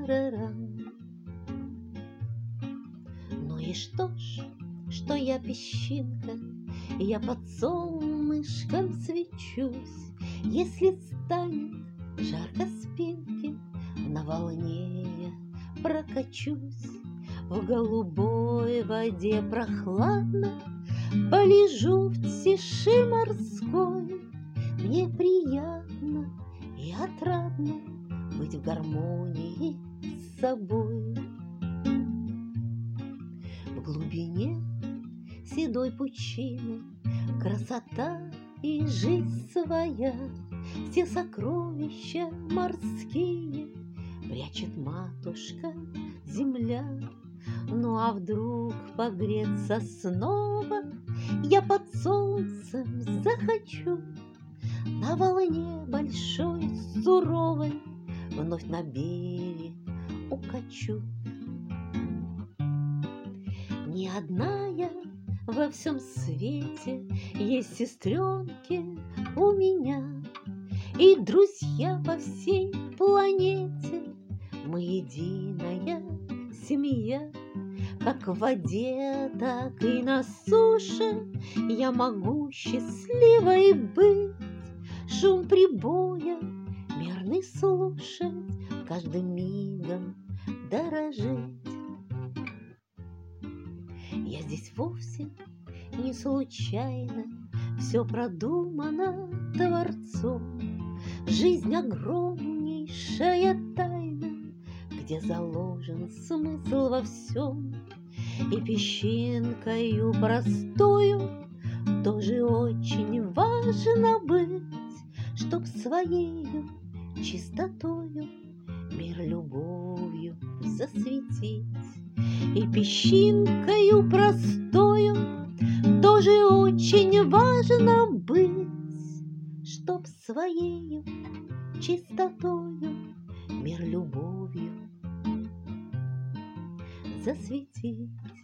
тарарам. Ну и что ж, что я песчинка, я под солнышком свечусь. Если станет жарко спинке, на волне я прокачусь. В голубой воде прохладно полежу в тиши морской. Мне приятно и отрадно быть в гармонии с собой. В глубине седой пучины красота и жизнь своя. Все сокровища морские прячет матушка земля. Ну а вдруг погреться снова я под солнцем захочу, на волне большой суровой вновь на берег укачу. Не одна я во всем свете, есть сестренки у меня и друзья по всей планете. Мы единая семья. Как в воде, так и на суше я могу счастливой быть, шум прибоя мерный слушать, каждым мигом дорожить. Я здесь вовсе не случайно, все продумано Творцом. Жизнь огромнейшая тайна, где заложен смысл во всем. И песчинкою простою тоже очень важно быть, чтоб своею чистотою мир любовью засветить. И песчинкою простою тоже очень важно быть, чтоб своею чистотою мир любовью засветить.